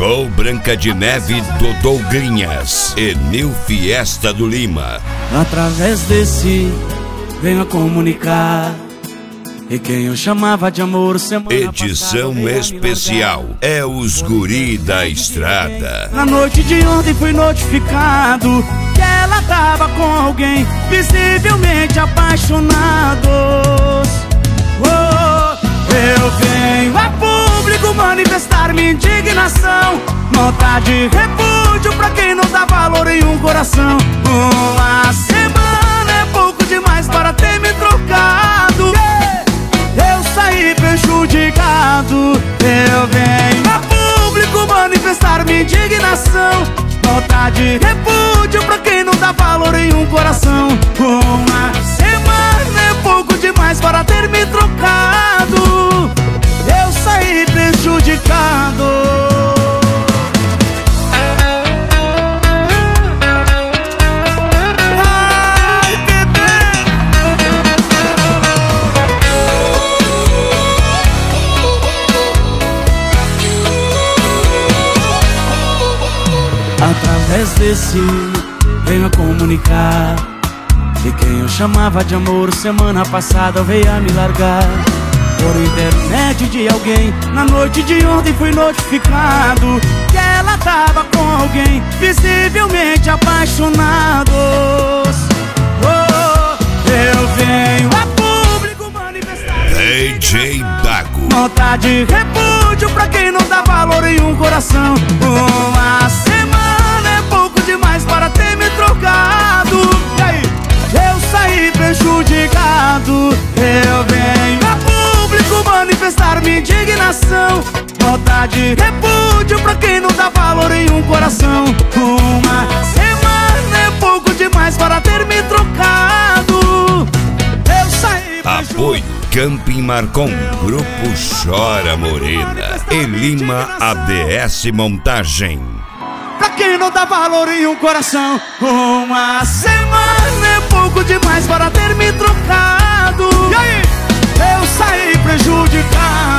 Show Branca de Neve do Douglinhas e Nil Fiesta do Lima. Através desse venho a comunicar, e quem eu chamava de amor semana Edição especial é os Guri da Estrada. Na noite de ontem fui notificado que ela tava com alguém, visivelmente apaixonados. Eu venho a público manifestar minha indignação, nota de repúdio pra quem não dá valor em um coração. Uma semana é pouco demais para ter me trocado. Eu saí prejudicado. Eu venho a público manifestar minha indignação, nota de repúdio pra quem não dá valor em um coração. Uma semana é pouco demais para ter me trocado. Eu saí prejudicado. Ai, bebê. Através desse venho a comunicar, e quem eu chamava de amor semana passada veio a me largar. Por intermédio de alguém, na noite de ontem fui notificado que ela tava com alguém, visivelmente apaixonados. Eu venho a público manifestar DJ Dago. nota de repúdio pra quem não dá valor em um coração. Uma semana é pouco demais para ter me trocado. E aí? Eu saí prejudicado. Eu venho a público manifestar minha indignação, nota de repúdio pra quem não dá valor em um coração. Uma semana é pouco demais para ter me trocado. Eu saí prejudicado. Apoio Camping Marcon, Grupo Chora Morena e Lima ADS Montagem. Pra quem não dá valor em um coração. Uma semana é pouco demais para ter me trocado. E aí? Eu saí prejudicado.